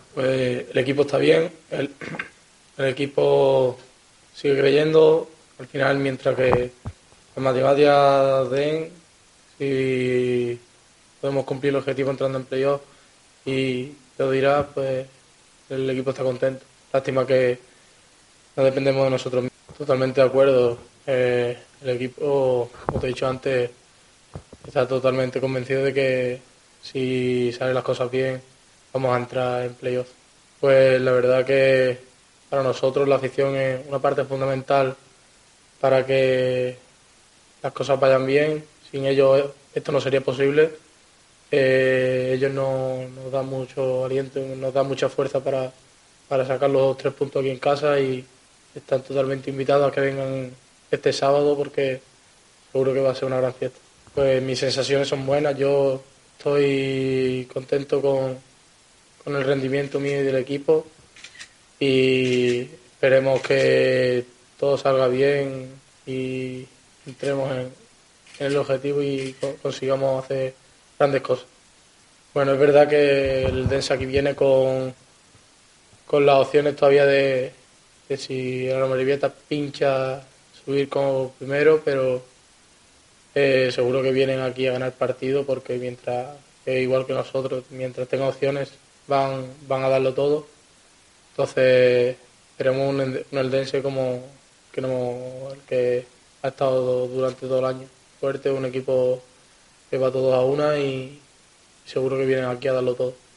Pues el equipo está bien, el equipo sigue creyendo, al final mientras que las matemáticas den, si podemos cumplir el objetivo entrando en playoff y lo dirás, pues el equipo está contento. Lástima que no dependemos de nosotros mismos. Totalmente de acuerdo. El equipo, como te he dicho antes, está totalmente convencido de que si salen las cosas bien, vamos a entrar en playoff. Pues la verdad que para nosotros la afición es una parte fundamental para que las cosas vayan bien. Sin ellos esto no sería posible. Ellos nos dan mucho aliento, nos dan mucha fuerza para sacar los 3 puntos aquí en casa y están totalmente invitados a que vengan este sábado porque seguro que va a ser una gran fiesta. Pues mis sensaciones son buenas, yo estoy contento con el rendimiento mío y del equipo y esperemos que todo salga bien y entremos en el objetivo y consigamos hacer grandes cosas. Bueno, es verdad que el Densa aquí viene con las opciones todavía de si la Merivieta pincha subir como primero, pero seguro que vienen aquí a ganar partido porque mientras, igual que nosotros, mientras tengan opciones van a darlo todo. Entonces queremos un Eldense como que no, el que ha estado durante todo el año. Fuerte, un equipo que va todos a una y seguro que vienen aquí a darlo todo.